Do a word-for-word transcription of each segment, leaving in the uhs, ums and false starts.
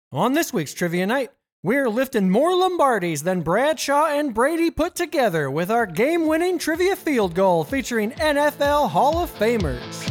On this week's Trivia Night, we're lifting more Lombardis than Bradshaw and Brady put together with our game-winning trivia field goal featuring N F L Hall of Famers.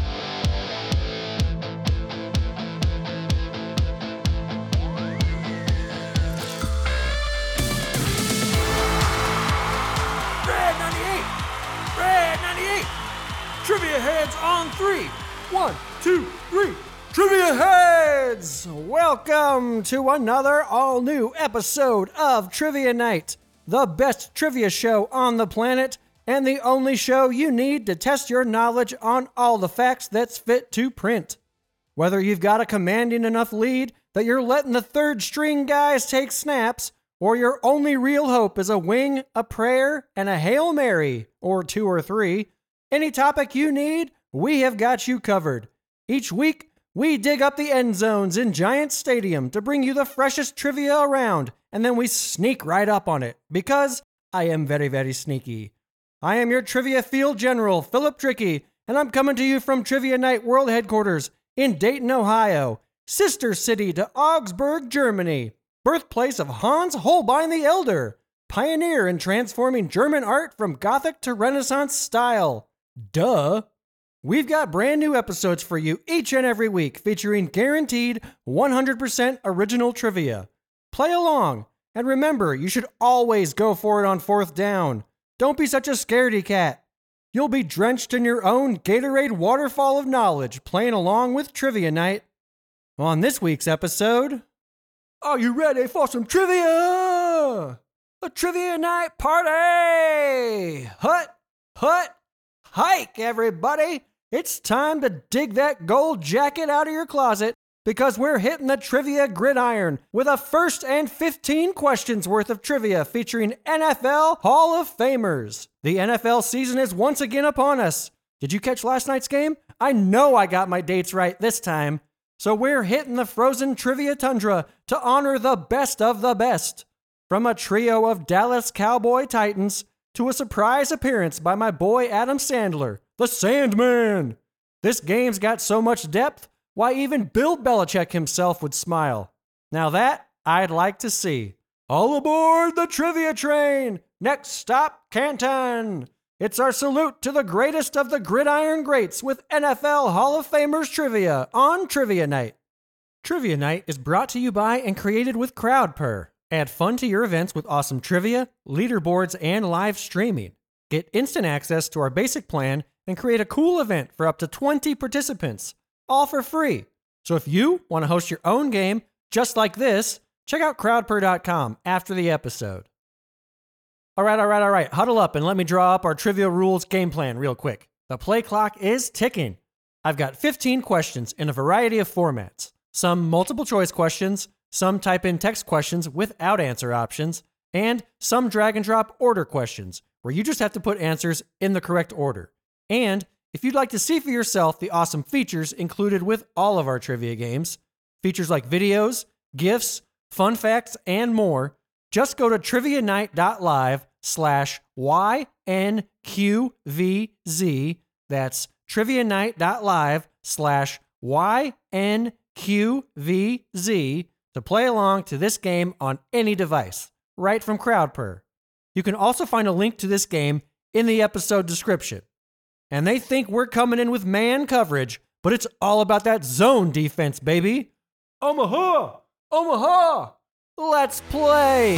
Red ninety-eight! Red ninety-eight! Trivia heads on three! One, two, three! Trivia heads! Welcome to another all-new episode of Trivia Night, the best trivia show on the planet, and the only show you need to test your knowledge on all the facts that's fit to print. Whether you've got a commanding enough lead that you're letting the third-string guys take snaps, or your only real hope is a wing, a prayer, and a Hail Mary, or two or three, any topic you need, we have got you covered. Each week, we dig up the end zones in Giant Stadium to bring you the freshest trivia around, and then we sneak right up on it, because I am very, very sneaky. I am your Trivia Field General, Philip Trickey, and I'm coming to you from Trivia Night World Headquarters in Dayton, Ohio, sister city to Augsburg, Germany, birthplace of Hans Holbein the Elder, pioneer in transforming German art from Gothic to Renaissance style. Duh! We've got brand new episodes for you each and every week featuring guaranteed one hundred percent original trivia. Play along, and remember, you should always go for it on fourth down. Don't be such a scaredy cat. You'll be drenched in your own Gatorade waterfall of knowledge playing along with Trivia Night. On this week's episode, are you ready for some trivia? A Trivia Night party! Hut, hut, hike, everybody! It's time to dig that gold jacket out of your closet because we're hitting the trivia gridiron with a first and fifteen questions worth of trivia featuring N F L Hall of Famers. The N F L season is once again upon us. Did you catch last night's game? I know I got my dates right this time. So we're hitting the frozen trivia tundra to honor the best of the best. From a trio of Dallas Cowboy Titans to a surprise appearance by my boy Adam Sandler, the Sandman. This game's got so much depth, why even Bill Belichick himself would smile. Now that I'd like to see. All aboard the trivia train! Next stop, Canton! It's our salute to the greatest of the gridiron greats with N F L Hall of Famers trivia on Trivia Night. Trivia Night is brought to you by and created with CrowdPurr. Add fun to your events with awesome trivia, leaderboards, and live streaming. Get instant access to our basic plan and create a cool event for up to twenty participants, all for free. So if you want to host your own game just like this, check out crowdpurr dot com after the episode. All right, all right, all right. Huddle up and let me draw up our trivia rules game plan real quick. The play clock is ticking. I've got fifteen questions in a variety of formats. Some multiple choice questions, some type in text questions without answer options, and some drag and drop order questions where you just have to put answers in the correct order. And if you'd like to see for yourself the awesome features included with all of our trivia games, features like videos, GIFs, fun facts, and more, just go to trivia night dot live slash Y N Q V Z. That's trivia night dot live slash Y N Q V Z to play along to this game on any device, right from CrowdPurr. You can also find a link to this game in the episode description. And they think we're coming in with man coverage, but it's all about that zone defense, baby. Omaha! Omaha! Let's play!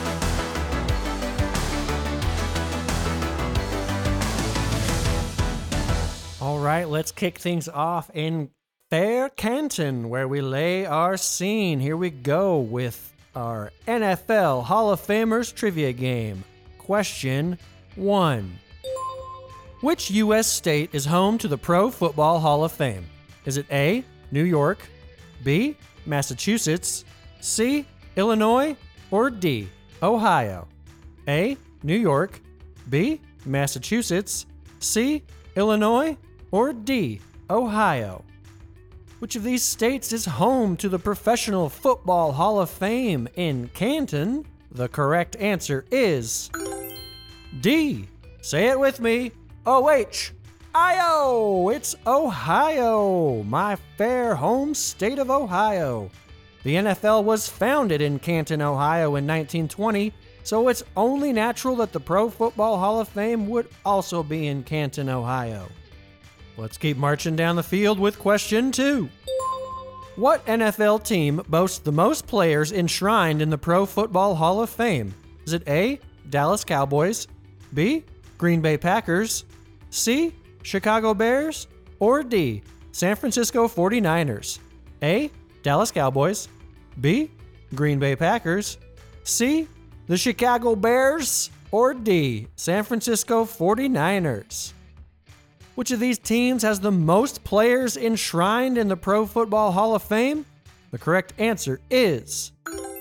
All right, let's kick things off in Fair Canton, where we lay our scene. Here we go with our N F L Hall of Famers trivia game. Question one. Which U S state is home to the Pro Football Hall of Fame? Is it A, New York, B, Massachusetts, C, Illinois, or D, Ohio? A, New York, B, Massachusetts, C, Illinois, or D, Ohio? Which of these states is home to the Professional Football Hall of Fame in Canton? The correct answer is D. Say it with me. O H I O. It's Ohio, my fair home state of Ohio. The N F L was founded in Canton, Ohio in nineteen twenty, so it's only natural that the Pro Football Hall of Fame would also be in Canton, Ohio. Let's keep marching down the field with question two. What N F L team boasts the most players enshrined in the Pro Football Hall of Fame? Is it A, Dallas Cowboys, B, Green Bay Packers, C, Chicago Bears, or D, San Francisco forty-niners? A, Dallas Cowboys, B, Green Bay Packers, C, the Chicago Bears, or D, San Francisco forty-niners? Which of these teams has the most players enshrined in the Pro Football Hall of Fame? The correct answer is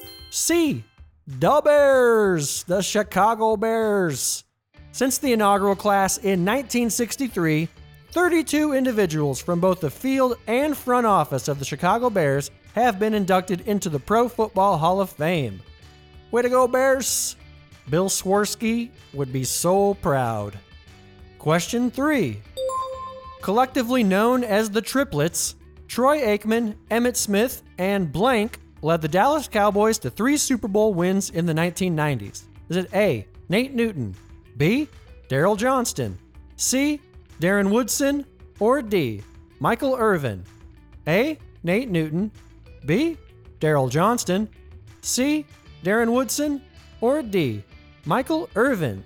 C, the Bears, the Chicago Bears. Since the inaugural class in nineteen sixty-three, thirty-two individuals from both the field and front office of the Chicago Bears have been inducted into the Pro Football Hall of Fame. Way to go, Bears! Bill Swirsky would be so proud. Question three. Collectively known as the Triplets, Troy Aikman, Emmitt Smith, and blank led the Dallas Cowboys to three Super Bowl wins in the nineteen nineties. Is it A, Nate Newton, B, Daryl Johnston, C, Darren Woodson, or D, Michael Irvin? A, Nate Newton, B, Daryl Johnston, C, Darren Woodson, or D, Michael Irvin?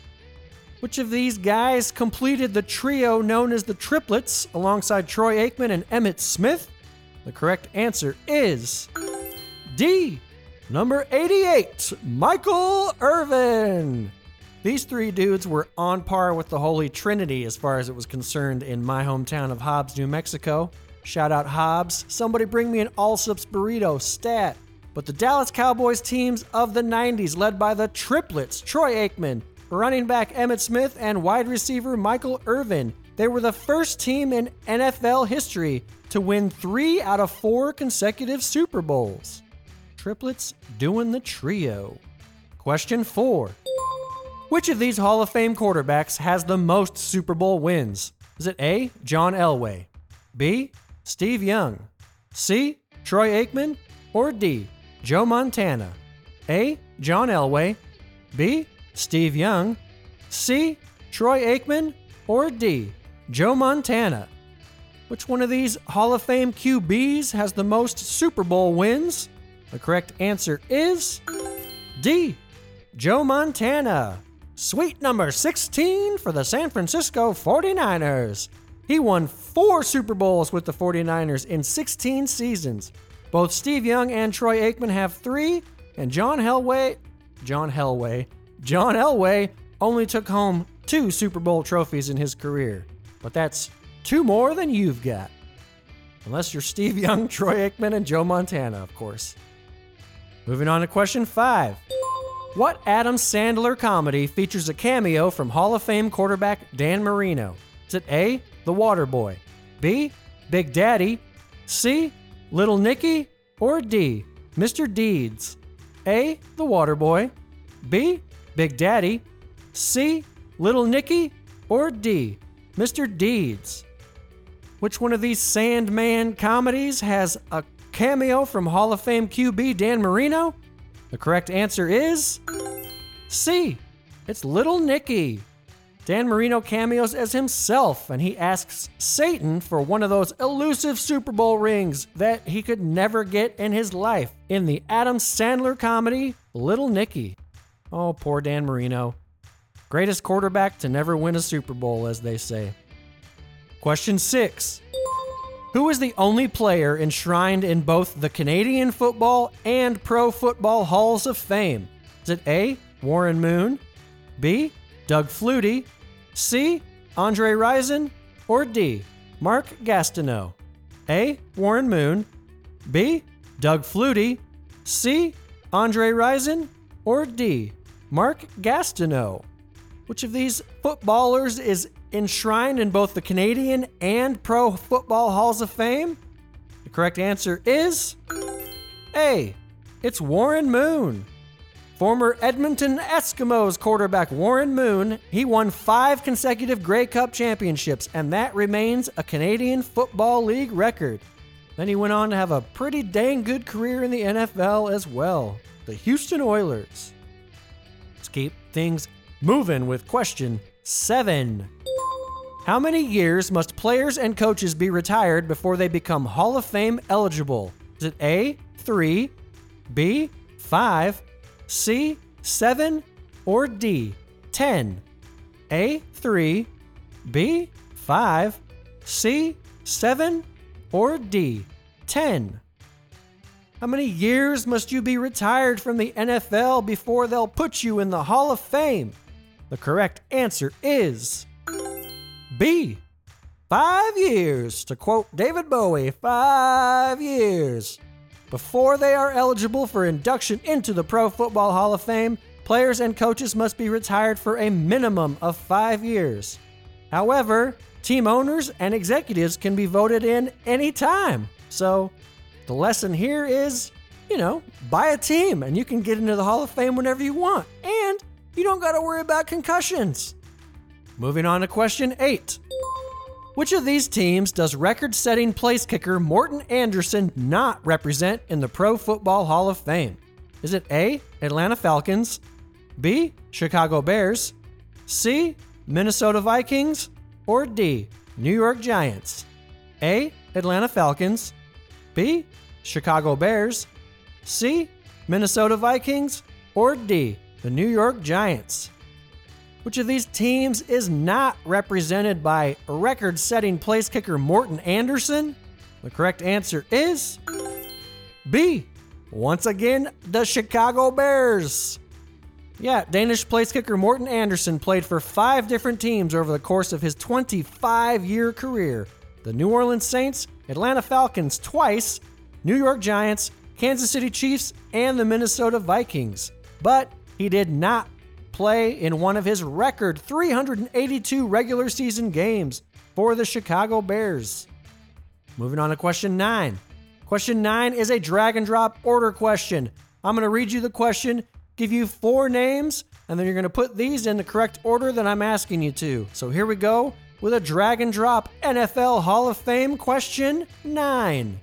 Which of these guys completed the trio known as the Triplets alongside Troy Aikman and Emmitt Smith? The correct answer is D, number eighty-eight, Michael Irvin. These three dudes were on par with the Holy Trinity as far as it was concerned in my hometown of Hobbs, New Mexico. Shout out Hobbs. Somebody bring me an Allsup's burrito, stat. But the Dallas Cowboys teams of the nineties, led by the Triplets, Troy Aikman, running back Emmitt Smith, and wide receiver Michael Irvin, they were the first team in N F L history to win three out of four consecutive Super Bowls. Triplets doing the trio. Question four. Which of these Hall of Fame quarterbacks has the most Super Bowl wins? Is it A, John Elway, B, Steve Young, C, Troy Aikman, or D, Joe Montana? A, John Elway, B, Steve Young, C, Troy Aikman, or D, Joe Montana? Which one of these Hall of Fame Q Bs has the most Super Bowl wins? The correct answer is D, Joe Montana. Sweet number sixteen for the San Francisco forty-niners. He won four Super Bowls with the forty-niners in sixteen seasons. Both Steve Young and Troy Aikman have three, and John Elway, John Elway, John Elway only took home two Super Bowl trophies in his career. But that's two more than you've got. Unless you're Steve Young, Troy Aikman, and Joe Montana, of course. Moving on to question five. What Adam Sandler comedy features a cameo from Hall of Fame quarterback Dan Marino? Is it A, The Waterboy, B, Big Daddy, C, Little Nicky, or D, Mister Deeds? A, The Waterboy, B, Big Daddy, C, Little Nicky, or D, Mister Deeds? Which one of these Sandman comedies has a cameo from Hall of Fame Q B Dan Marino? The correct answer is C, it's Little Nicky. Dan Marino cameos as himself, and he asks Satan for one of those elusive Super Bowl rings that he could never get in his life in the Adam Sandler comedy Little Nicky. Oh, poor Dan Marino. Greatest quarterback to never win a Super Bowl, as they say. Question six. Who is the only player enshrined in both the Canadian Football and Pro Football Halls of Fame? Is it A, Warren Moon, B, Doug Flutie, C, Andre Rison, or D, Mark Gastineau? A, Warren Moon, B, Doug Flutie, C, Andre Rison, or D, Mark Gastineau? Which of these footballers is enshrined in both the Canadian and Pro Football Halls of Fame? The correct answer is A, it's Warren Moon. Former Edmonton Eskimos quarterback Warren Moon, he won five consecutive Grey Cup championships, and that remains a Canadian Football League record. Then he went on to have a pretty dang good career in the N F L as well. The Houston Oilers. Let's keep things moving with question seven. How many years must players and coaches be retired before they become Hall of Fame eligible? Is it A, three, B, five, C, seven, or D, ten? A, three, B, five, C, seven, or D, ten? How many years must you be retired from the N F L before they'll put you in the Hall of Fame? The correct answer is B, five years. To quote David Bowie, five years. Before they are eligible for induction into the Pro Football Hall of Fame, players and coaches must be retired for a minimum of five years. However, team owners and executives can be voted in anytime. So the lesson here is, you know, buy a team and you can get into the Hall of Fame whenever you want. And you don't got to worry about concussions. Moving on to question eight. Which of these teams does record-setting place kicker Morten Andersen not represent in the Pro Football Hall of Fame? Is it A, Atlanta Falcons, B, Chicago Bears, C, Minnesota Vikings, or D, New York Giants? A, Atlanta Falcons, B, Chicago Bears, C, Minnesota Vikings, or D, the New York Giants? Which of these teams is not represented by record-setting place kicker Morten Andersen? The correct answer is B. Once again, the Chicago Bears. Yeah, Danish place kicker Morten Andersen played for five different teams over the course of his twenty-five-year career. The New Orleans Saints, Atlanta Falcons twice, New York Giants, Kansas City Chiefs, and the Minnesota Vikings. But he did not play in one of his record three hundred eighty-two regular season games for the Chicago Bears. Moving on to question nine. Question nine is a drag and drop order question. I'm going to read you the question, give you four names, and then you're going to put these in the correct order that I'm asking you to. So here we go with a drag and drop N F L Hall of Fame question nine.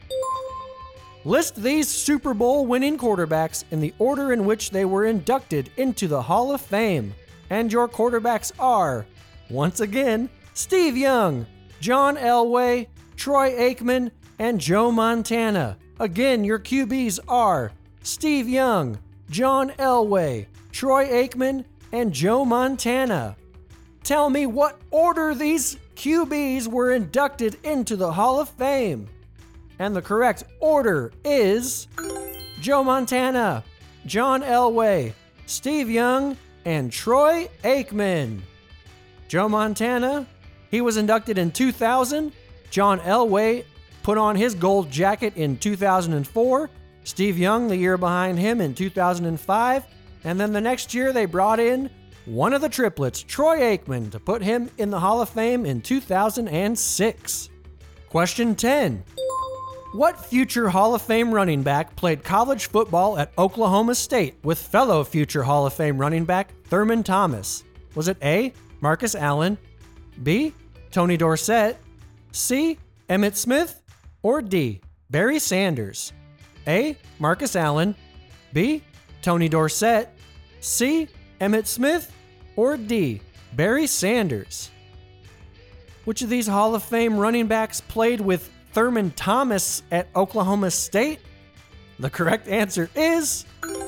List these Super Bowl winning quarterbacks in the order in which they were inducted into the Hall of Fame. And your quarterbacks are, once again, Steve Young, John Elway, Troy Aikman, and Joe Montana. Again, your Q Bs are Steve Young, John Elway, Troy Aikman, and Joe Montana. Tell me what order these Q Bs were inducted into the Hall of Fame. And the correct order is Joe Montana, John Elway, Steve Young, and Troy Aikman. Joe Montana, he was inducted in two thousand. John Elway put on his gold jacket in two thousand four. Steve Young, the year behind him, in two thousand five. And then the next year they brought in one of the triplets, Troy Aikman, to put him in the Hall of Fame in two thousand six. Question ten. What future Hall of Fame running back played college football at Oklahoma State with fellow future Hall of Fame running back Thurman Thomas? Was it A, Marcus Allen, B, Tony Dorsett, C, Emmitt Smith, or D, Barry Sanders? A, Marcus Allen, B, Tony Dorsett, C, Emmitt Smith, or D, Barry Sanders? Which of these Hall of Fame running backs played with Thurman Thomas at Oklahoma State? The correct answer is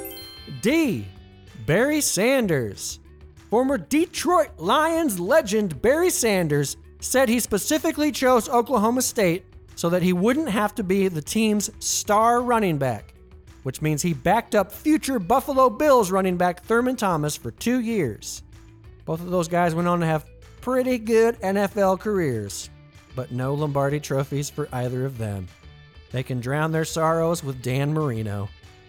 D, Barry Sanders. Former Detroit Lions legend Barry Sanders said he specifically chose Oklahoma State so that he wouldn't have to be the team's star running back, which means he backed up future Buffalo Bills running back Thurman Thomas for two years. Both of those guys went on to have pretty good N F L careers, but no Lombardi trophies for either of them. They can drown their sorrows with Dan Marino.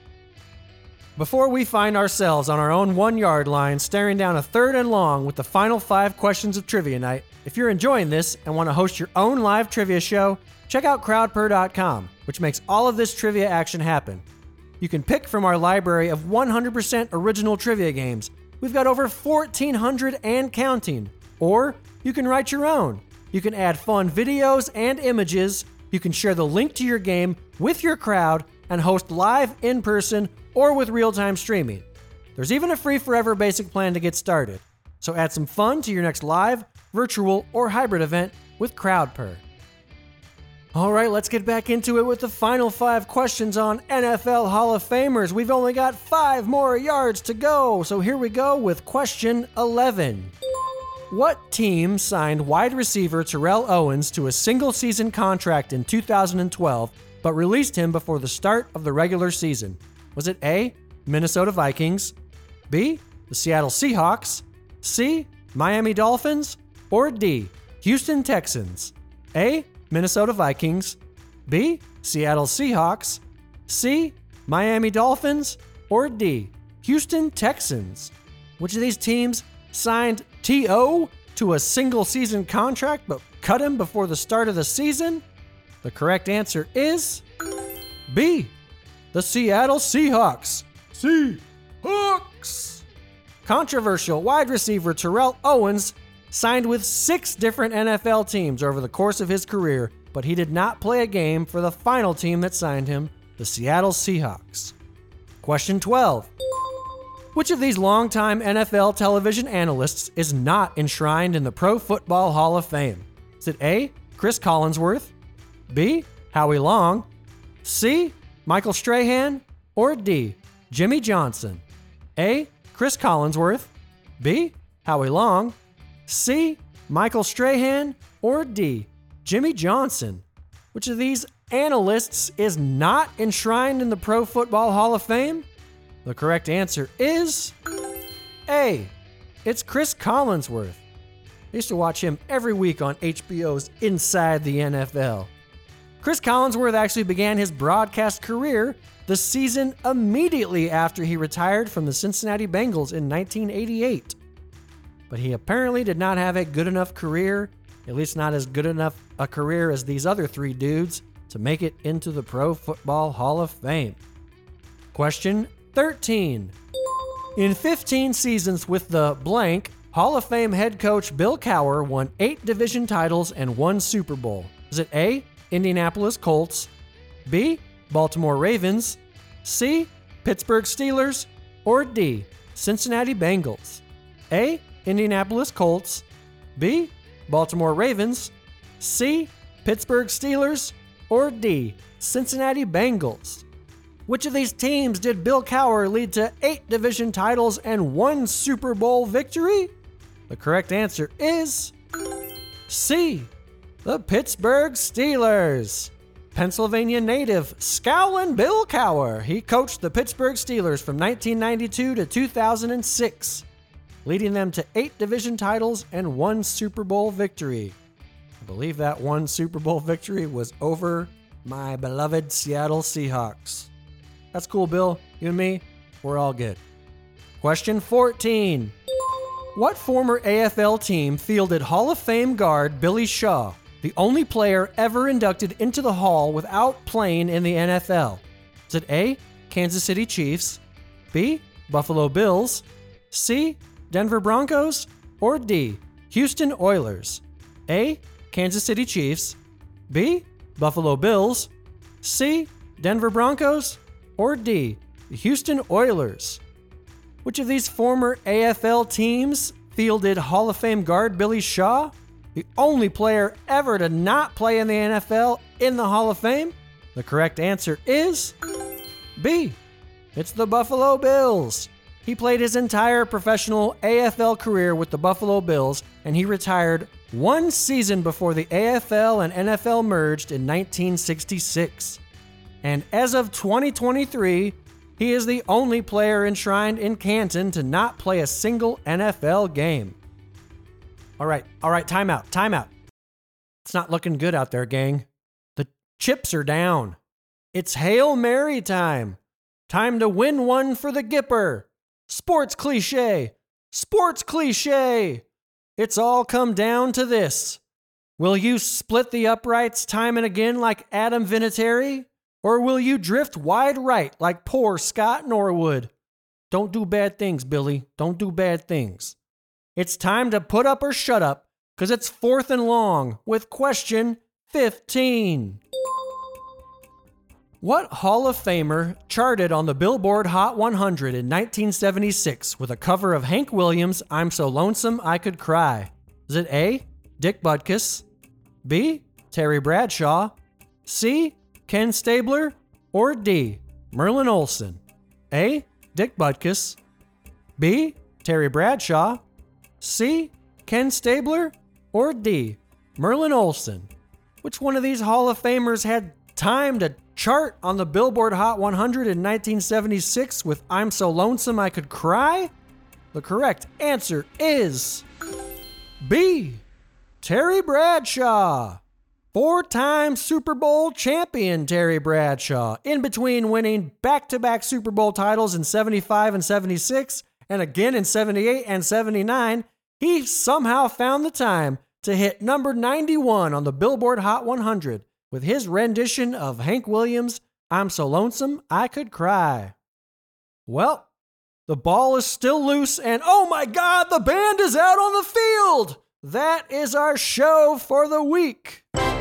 Before we find ourselves on our own one-yard line staring down a third and long with the final five questions of Trivia Night, if you're enjoying this and want to host your own live trivia show, check out crowd per dot com, which makes all of this trivia action happen. You can pick from our library of one hundred percent original trivia games. We've got over fourteen hundred and counting. Or you can write your own. You can add fun videos and images, You can share the link to your game with your crowd and host live in person or with real-time streaming. There's even a free forever basic plan to get started. So add some fun to your next live, virtual, or hybrid event with CrowdPurr. All right, let's get back into it with the final five questions on N F L Hall of Famers. We've only got five more yards to go, so here we go with question eleven. What team signed wide receiver Terrell Owens to a single-season contract in two thousand twelve, but released him before the start of the regular season? Was it A, Minnesota Vikings, B, the Seattle Seahawks, C, Miami Dolphins, or D, Houston Texans? A, Minnesota Vikings, B, Seattle Seahawks, C, Miami Dolphins, or D, Houston Texans? Which of these teams signed T O to a single-season contract but cut him before the start of the season? The correct answer is B, the Seattle Seahawks. Seahawks! Controversial wide receiver Terrell Owens signed with six different N F L teams over the course of his career, but he did not play a game for the final team that signed him, the Seattle Seahawks. Question twelve. Which of these longtime N F L television analysts is not enshrined in the Pro Football Hall of Fame? Is it A, Chris Collinsworth, B, Howie Long, C, Michael Strahan, or D, Jimmy Johnson? A, Chris Collinsworth, B, Howie Long, C, Michael Strahan, or D, Jimmy Johnson? Which of these analysts is not enshrined in the Pro Football Hall of Fame? The correct answer is A, it's Chris Collinsworth. I used to watch him every week on H B O's Inside the N F L. Chris Collinsworth actually began his broadcast career the season immediately after he retired from the Cincinnati Bengals in nineteen eighty-eight. But he apparently did not have a good enough career, at least not as good enough a career as these other three dudes, to make it into the Pro Football Hall of Fame. Question thirteen. In fifteen seasons with the blank, Hall of Fame head coach Bill Cowher won eight division titles and one Super Bowl. Is it A, Indianapolis Colts, B, Baltimore Ravens, C, Pittsburgh Steelers, or D, Cincinnati Bengals? A, Indianapolis Colts, B, Baltimore Ravens, C, Pittsburgh Steelers, or D, Cincinnati Bengals? Which of these teams did Bill Cowher lead to eight division titles and one Super Bowl victory? The correct answer is C, the Pittsburgh Steelers. Pennsylvania native Scowlin' Bill Cowher. He coached the Pittsburgh Steelers from nineteen ninety-two to two thousand six, leading them to eight division titles and one Super Bowl victory. I believe that one Super Bowl victory was over my beloved Seattle Seahawks. That's cool, Bill. You and me, we're all good. Question fourteen. What former A F L team fielded Hall of Fame guard Billy Shaw, the only player ever inducted into the Hall without playing in the N F L? Is it A, Kansas City Chiefs, B, Buffalo Bills, C, Denver Broncos, or D, Houston Oilers? A, Kansas City Chiefs, B, Buffalo Bills, C, Denver Broncos, or D, the Houston Oilers? Which of these former A F L teams fielded Hall of Fame guard Billy Shaw, the only player ever to not play in the N F L in the Hall of Fame? The correct answer is B. It's the Buffalo Bills. He played his entire professional A F L career with the Buffalo Bills, and he retired one season before the A F L and N F L merged in nineteen sixty-six. And as of twenty twenty-three, he is the only player enshrined in Canton to not play a single N F L game. All right, all right, timeout, timeout. It's not looking good out there, gang. The chips are down. It's Hail Mary time. Time to win one for the Gipper. Sports cliche. Sports cliche. It's all come down to this. Will you split the uprights time and again like Adam Vinatieri? Or will you drift wide right like poor Scott Norwood? Don't do bad things, Billy. Don't do bad things. It's time to put up or shut up, because it's fourth and long with question fifteen. What Hall of Famer charted on the Billboard Hot one hundred in nineteen seventy-six with a cover of Hank Williams' I'm So Lonesome I Could Cry? Is it A, Dick Butkus, B, Terry Bradshaw, C, Ken Stabler, or D, Merlin Olsen? A, Dick Butkus, B, Terry Bradshaw, C, Ken Stabler, or D, Merlin Olsen? Which one of these Hall of Famers had time to chart on the Billboard Hot one hundred in nineteen seventy-six with I'm So Lonesome I Could Cry? The correct answer is B, Terry Bradshaw. Four-time Super Bowl champion Terry Bradshaw, in between winning back-to-back Super Bowl titles in seventy-five and seventy-six, and again in seventy-eight and seventy-nine, he somehow found the time to hit number ninety-one on the Billboard Hot one hundred with his rendition of Hank Williams' I'm So Lonesome I Could Cry. Well, the ball is still loose, and oh my God, the band is out on the field! That is our show for the week.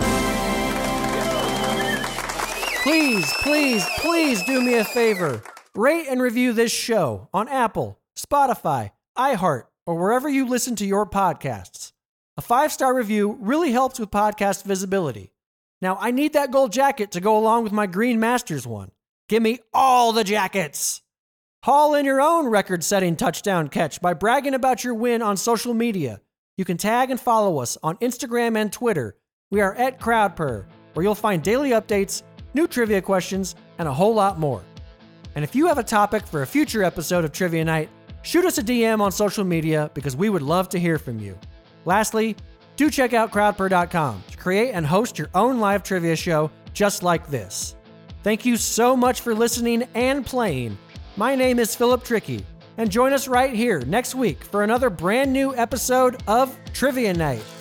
Please, please, please do me a favor. Rate and review this show on Apple, Spotify, iHeart, or wherever you listen to your podcasts. A five-star review really helps with podcast visibility. Now, I need that gold jacket to go along with my Green Masters one. Give me all the jackets. Haul in your own record-setting touchdown catch by bragging about your win on social media. You can tag and follow us on Instagram and Twitter. We are at CrowdPurr, where you'll find daily updates, new trivia questions, and a whole lot more. And if you have a topic for a future episode of Trivia Night, shoot us a D M on social media because we would love to hear from you. Lastly, do check out crowd purr dot com to create and host your own live trivia show just like this. Thank you so much for listening and playing. My name is Philip Trickey, and join us right here next week for another brand new episode of Trivia Night.